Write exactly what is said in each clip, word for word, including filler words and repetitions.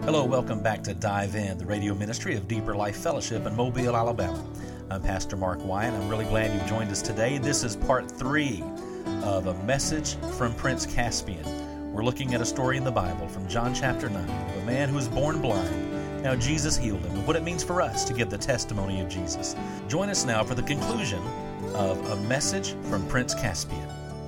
Hello, welcome back to Dive In, the radio ministry of Deeper Life Fellowship in Mobile, Alabama. I'm Pastor Mark Wyatt. I'm really glad you've joined us today. This is part three of a message from Prince Caspian. We're looking at a story in the Bible from John chapter nine of a man who was born blind. Now Jesus healed him, and what it means for us to give the testimony of Jesus. Join us now for the conclusion of a message from Prince Caspian.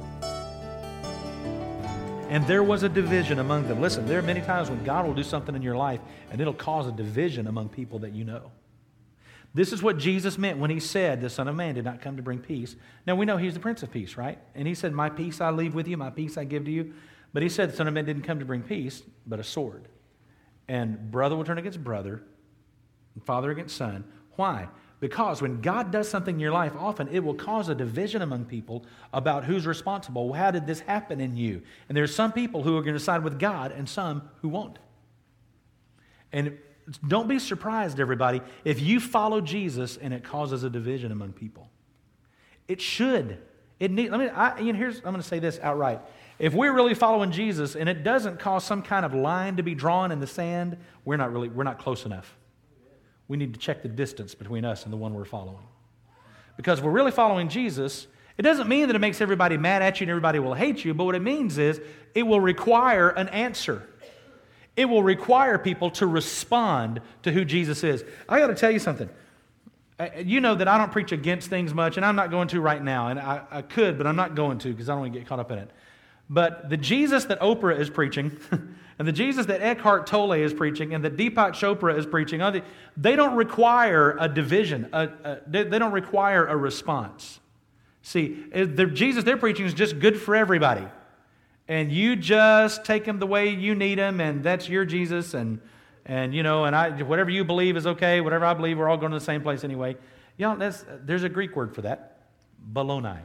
And there was a division among them. Listen, there are many times when God will do something in your life and it'll cause a division among people that you know. This is what Jesus meant when he said the Son of Man did not come to bring peace. Now we know he's the Prince of Peace, right? And he said, my peace I leave with you, my peace I give to you. But he said the Son of Man didn't come to bring peace, but a sword. And brother will turn against brother, and father against son. Why? Because when God does something in your life, often it will cause a division among people about who's responsible. How did this happen in you? And there's some people who are going to side with God and some who won't. And don't be surprised, everybody, if you follow Jesus and it causes a division among people. It should. It need, let me, I, you know, here's, I'm going to say this outright. If we're really following Jesus and it doesn't cause some kind of line to be drawn in the sand, we're not really, we're not close enough. We need to check the distance between us and the one we're following. Because if we're really following Jesus, it doesn't mean that it makes everybody mad at you and everybody will hate you, but what it means is it will require an answer. It will require people to respond to who Jesus is. I got to tell you something. You know that I don't preach against things much, and I'm not going to right now, and I, I could, but I'm not going to because I don't want to get caught up in it. But the Jesus that Oprah is preaching, and the Jesus that Eckhart Tolle is preaching, and that Deepak Chopra is preaching, they don't require a division. A, a, they, they don't require a response. See, the Jesus they're preaching is just good for everybody. And you just take him the way you need him, and that's your Jesus, and and you know, and I whatever you believe is okay. Whatever I believe, we're all going to the same place anyway. You know, that's, there's a Greek word for that, baloney.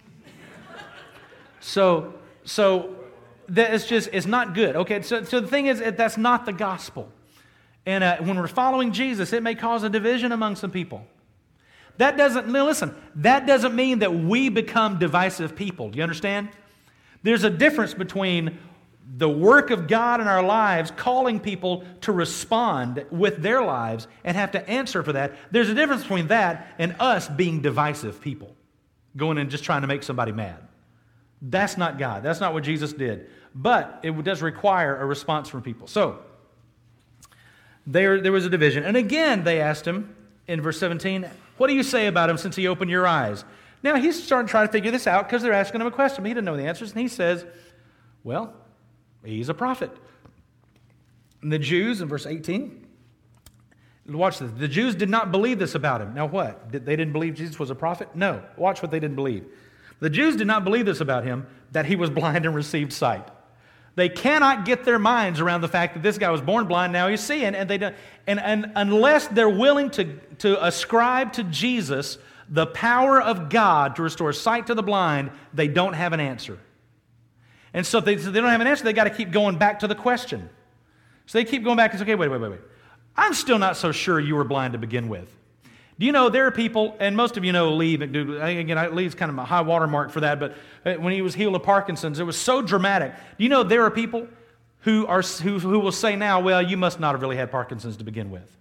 so. So that it's just, it's not good. Okay, so, so the thing is, that's not the gospel. And uh, when we're following Jesus, it may cause a division among some people. That doesn't, listen, that doesn't mean that we become divisive people. Do you understand? There's a difference between the work of God in our lives calling people to respond with their lives and have to answer for that. There's a difference between that and us being divisive people, going and just trying to make somebody mad. That's not God. That's not what Jesus did. But it does require a response from people. So, there, there was a division. And again, they asked him in verse seventeen, what do you say about him since he opened your eyes? Now, he's starting to try to figure this out because they're asking him a question. He didn't know the answers. And he says, well, he's a prophet. And the Jews, in verse eighteen, watch this. The Jews did not believe this about him. Now what? They didn't believe Jesus was a prophet? No. Watch what they didn't believe. The Jews did not believe this about him, that he was blind and received sight. They cannot get their minds around the fact that this guy was born blind, now he's seeing, and they don't, and, and unless they're willing to, to ascribe to Jesus the power of God to restore sight to the blind, they don't have an answer. And so if they, so they don't have an answer, they got to keep going back to the question. So they keep going back and say, okay, wait, wait, wait, wait. I'm still not so sure you were blind to begin with. Do you know there are people, and most of you know Lee, again, Lee's kind of a high watermark for that, but when he was healed of Parkinson's, it was so dramatic. Do you know there are people who are who, who will say now, well, you must not have really had Parkinson's to begin with.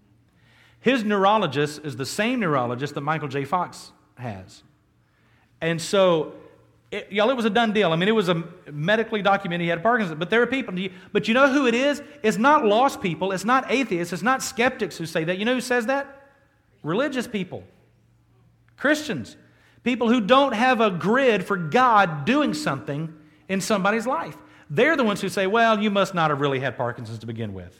His neurologist is the same neurologist that Michael J. Fox has. And so, it, y'all, it was a done deal. I mean, it was a medically documented he had Parkinson's, but there are people, but you know who it is? It's not lost people, it's not atheists, it's not skeptics who say that. You know who says that? Religious people, Christians, people who don't have a grid for God doing something in somebody's life. They're the ones who say, well, you must not have really had Parkinson's to begin with.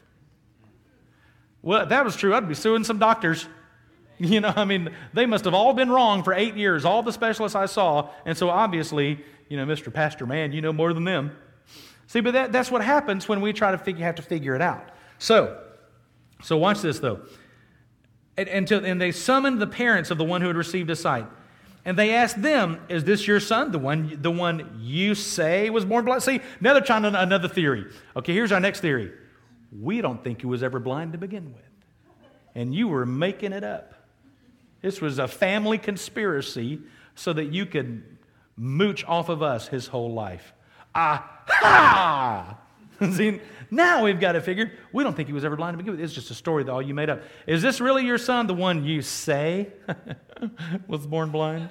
Well, if that was true, I'd be suing some doctors. You know, I mean, they must have all been wrong for eight years, all the specialists I saw, and so obviously, you know, Mister Pastor Man, you know more than them. See, but that, that's what happens when we try to figure, have to figure it out. So, so watch this, though. And, and, to, and they summoned the parents of the one who had received his sight. And they asked them, is this your son, the one the one you say was born blind? See, now they're trying to, another theory. Okay, here's our next theory. We don't think he was ever blind to begin with. And you were making it up. This was a family conspiracy so that you could mooch off of us his whole life. Ah, ha! See, now we've got to figure, we don't think he was ever blind to begin with. It's just a story that all you made up. Is this really your son, the one you say was born blind?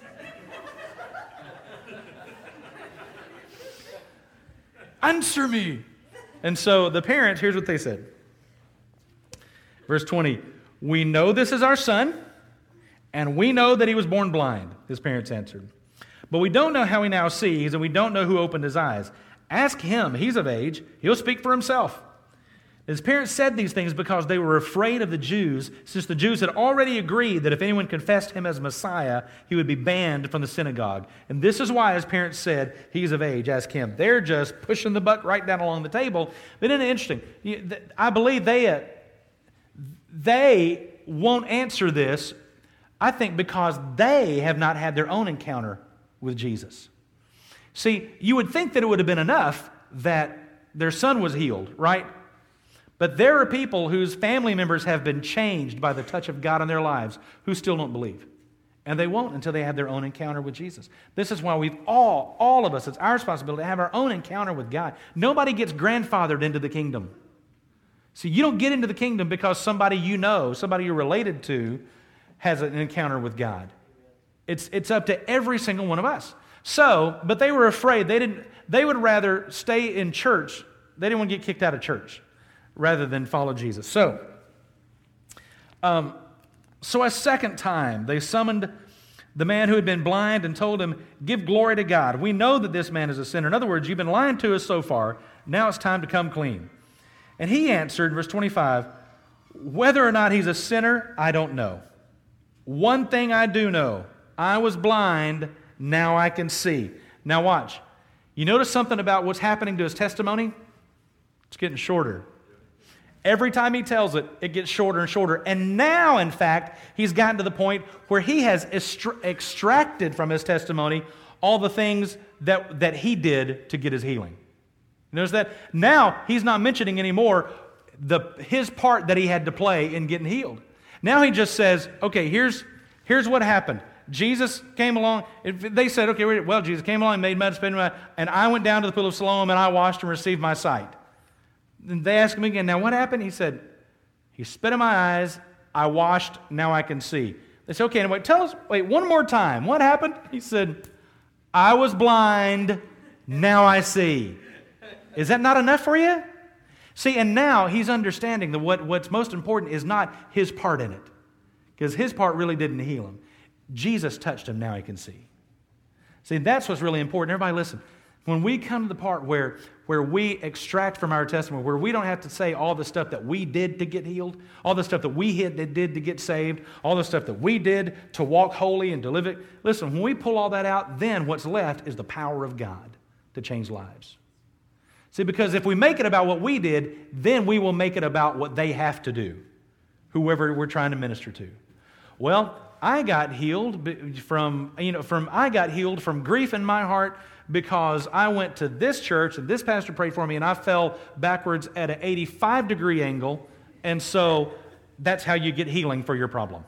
Answer me. And so the parents, here's what they said. Verse twenty, we know this is our son, and we know that he was born blind, his parents answered. But we don't know how he now sees, and we don't know who opened his eyes. Ask him, he's of age, he'll speak for himself. His parents said these things because they were afraid of the Jews, since the Jews had already agreed that if anyone confessed him as Messiah, he would be banned from the synagogue. And this is why his parents said, he's of age, ask him. They're just pushing the buck right down along the table. But isn't it interesting? I believe they, uh, they won't answer this, I think, because they have not had their own encounter with Jesus. See, you would think that it would have been enough that their son was healed, right? But there are people whose family members have been changed by the touch of God in their lives who still don't believe. And they won't until they have their own encounter with Jesus. This is why we've all, all of us, it's our responsibility to have our own encounter with God. Nobody gets grandfathered into the kingdom. See, you don't get into the kingdom because somebody you know, somebody you're related to, has an encounter with God. It's, it's up to every single one of us. So, but they were afraid. They didn't. They would rather stay in church. They didn't want to get kicked out of church rather than follow Jesus. So, um, so a second time they summoned the man who had been blind and told him, give glory to God. We know that this man is a sinner. In other words, you've been lying to us so far. Now it's time to come clean. And he answered, verse twenty-five, whether or not he's a sinner, I don't know. One thing I do know, I was blind, now I can see. Now watch. You notice something about what's happening to his testimony? It's getting shorter. Every time he tells it, it gets shorter and shorter. And now, in fact, he's gotten to the point where he has extra- extracted from his testimony all the things that, that he did to get his healing. You notice that? Now, he's not mentioning anymore the, his part that he had to play in getting healed. Now he just says, okay, here's, here's what happened. Jesus came along. They said, okay, well, Jesus came along and made mud, spit in my, and I went down to the pool of Siloam and I washed and received my sight. And they asked him again, now what happened? He said, he spit in my eyes, I washed, now I can see. They said, okay, wait, tell us, wait, one more time. What happened? He said, I was blind, now I see. Is that not enough for you? See, and now he's understanding that what, what's most important is not his part in it, because his part really didn't heal him. Jesus touched him, now he can see. See, that's what's really important. Everybody listen. When we come to the part where, where we extract from our testimony, where we don't have to say all the stuff that we did to get healed, all the stuff that we did, did to get saved, all the stuff that we did to walk holy and to live it. Listen, when we pull all that out, then what's left is the power of God to change lives. See, because if we make it about what we did, then we will make it about what they have to do, whoever we're trying to minister to. Well, I got healed from, you know, from I got healed from grief in my heart because I went to this church and this pastor prayed for me and I fell backwards at an eighty-five degree angle, and so that's how you get healing for your problem.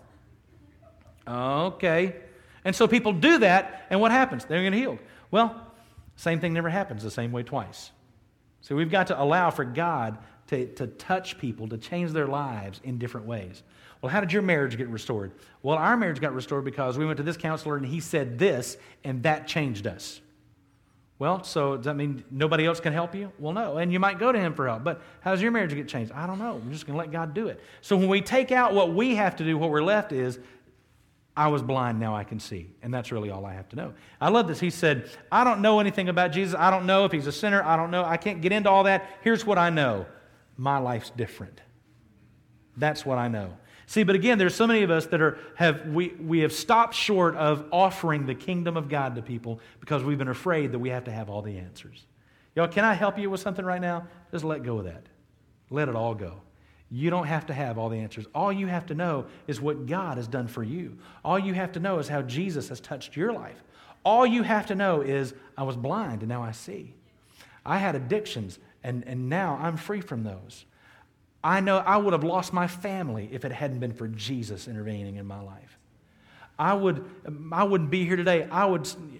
Okay. And so people do that, and what happens? They're going to get healed. Well, same thing never happens the same way twice. So we've got to allow for God to, to touch people, to change their lives in different ways. Well, how did your marriage get restored? Well, our marriage got restored because we went to this counselor and he said this, and that changed us. Well, so does that mean nobody else can help you? Well, no. And you might go to him for help. But how's your marriage get changed? I don't know. We're just going to let God do it. So when we take out what we have to do, what we're left is, I was blind, now I can see. And that's really all I have to know. I love this. He said, I don't know anything about Jesus. I don't know if he's a sinner. I don't know. I can't get into all that. Here's what I know. My life's different. That's what I know. See, but again, there's so many of us that are have we, we have stopped short of offering the kingdom of God to people because we've been afraid that we have to have all the answers. Y'all, can I help you with something right now? Just let go of that. Let it all go. You don't have to have all the answers. All you have to know is what God has done for you. All you have to know is how Jesus has touched your life. All you have to know is, I was blind and now I see. I had addictions and, and now I'm free from those. I know I would have lost my family if it hadn't been for Jesus intervening in my life. I would, I wouldn't be here today. I would,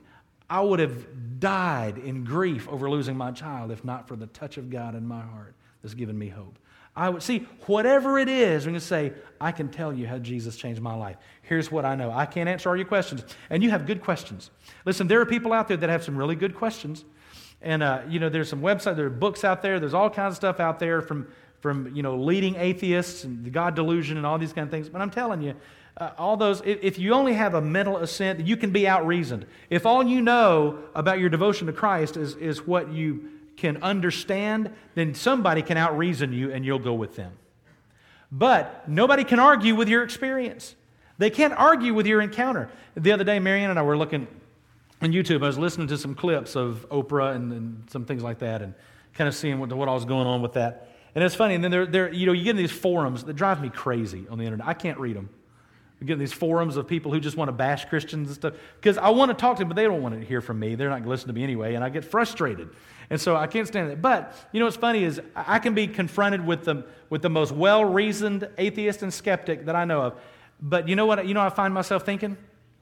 I would have died in grief over losing my child if not for the touch of God in my heart that's given me hope. I would see whatever it is, we can say, I can tell you how Jesus changed my life. Here's what I know. I can't answer all your questions. And you have good questions. Listen, there are people out there that have some really good questions. And, uh, you know, there's some websites, there are books out there. There's all kinds of stuff out there from, from you know, leading atheists and the God delusion and all these kind of things. But I'm telling you, uh, all those, if, if you only have a mental assent, you can be out-reasoned. If all you know about your devotion to Christ is, is what you can understand, then somebody can out-reason you and you'll go with them. But nobody can argue with your experience. They can't argue with your encounter. The other day, Marianne and I were looking on YouTube. I was listening to some clips of Oprah and, and some things like that and kind of seeing what, what all was going on with that. And it's funny. And then there, there, you know, you get in these forums that drive me crazy on the internet. I can't read them. You get in these forums of people who just want to bash Christians and stuff. Because I want to talk to them, but they don't want to hear from me. They're not going to listen to me anyway, and I get frustrated. And so I can't stand it. But, you know what's funny is I can be confronted with the, with the most well-reasoned atheist and skeptic that I know of. But you know what? You know what I find myself thinking?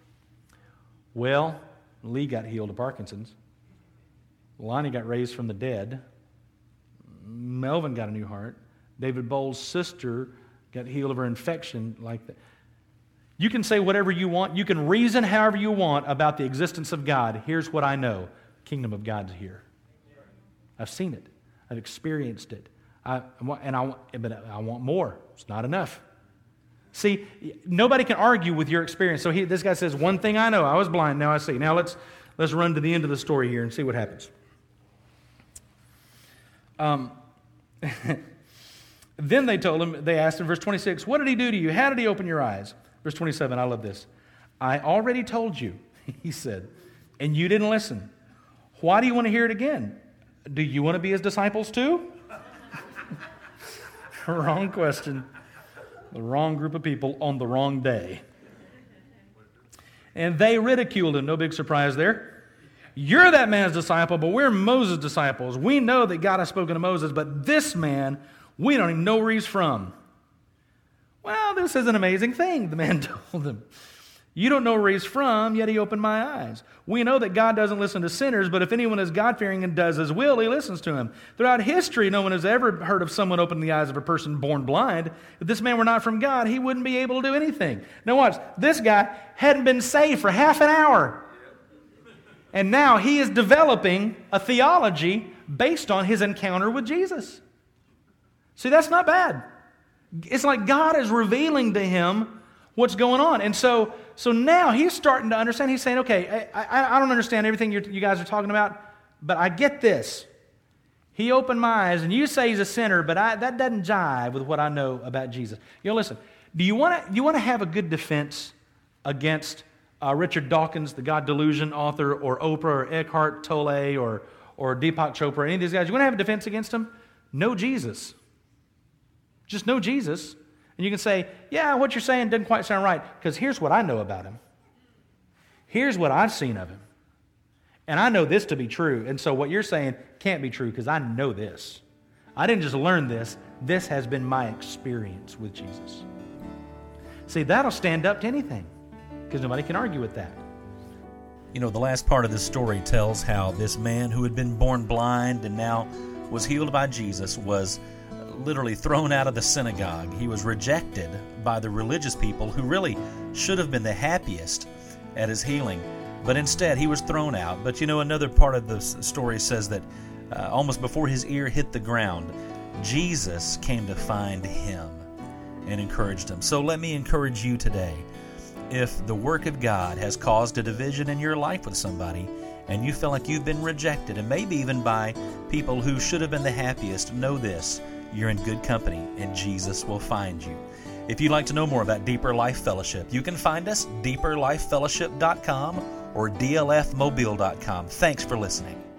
Well, Lee got healed of Parkinson's. Lonnie got raised from the dead. Melvin got a new heart. David Bowles' sister got healed of her infection like that. You can say whatever you want. You can reason however you want about the existence of God. Here's what I know. Kingdom of God's here. I've seen it. I've experienced it. I, and I, but I want more. It's not enough. See, nobody can argue with your experience. So he, this guy says, one thing I know, I was blind, now I see. Now let's, let's run to the end of the story here and see what happens. Um, then they told him, they asked him, verse twenty-six, what did he do to you? How did he open your eyes? Verse twenty-seven, I love this. I already told you, he said, and you didn't listen. Why do you want to hear it again? Do you want to be his disciples too? Wrong question. The wrong group of people on the wrong day. And they ridiculed him. No big surprise there. You're that man's disciple, but we're Moses' disciples. We know that God has spoken to Moses, but this man, we don't even know where he's from. Well, this is an amazing thing, the man told them. You don't know where he's from, yet he opened my eyes. We know that God doesn't listen to sinners, but if anyone is God-fearing and does his will, he listens to him. Throughout history, no one has ever heard of someone opening the eyes of a person born blind. If this man were not from God, he wouldn't be able to do anything. Now watch, this guy hadn't been saved for half an hour. And now he is developing a theology based on his encounter with Jesus. See, that's not bad. It's like God is revealing to him what's going on. And so so now he's starting to understand. He's saying, okay, I, I, I don't understand everything you're, you guys are talking about, but I get this. He opened my eyes, and you say he's a sinner, but I, that doesn't jive with what I know about Jesus. You know, listen, do you want to you want to have a good defense against uh, Richard Dawkins, the God Delusion author, or Oprah, or Eckhart Tolle, or, or Deepak Chopra, any of these guys? You want to have a defense against them? Know Jesus. Just know Jesus. And you can say, yeah, what you're saying doesn't quite sound right, because here's what I know about him. Here's what I've seen of him. And I know this to be true. And so what you're saying can't be true, because I know this. I didn't just learn this. This has been my experience with Jesus. See, that'll stand up to anything, because nobody can argue with that. You know, the last part of this story tells how this man who had been born blind and now was healed by Jesus was literally thrown out of the synagogue. He was rejected by the religious people who really should have been the happiest at his healing. But instead, he was thrown out. But you know, another part of the story says that uh, almost before his ear hit the ground, Jesus came to find him and encouraged him. So let me encourage you today. If the work of God has caused a division in your life with somebody, and you feel like you've been rejected, and maybe even by people who should have been the happiest, know this: you're in good company, and Jesus will find you. If you'd like to know more about Deeper Life Fellowship, you can find us deeper life fellowship dot com or d l f mobile dot com. Thanks for listening.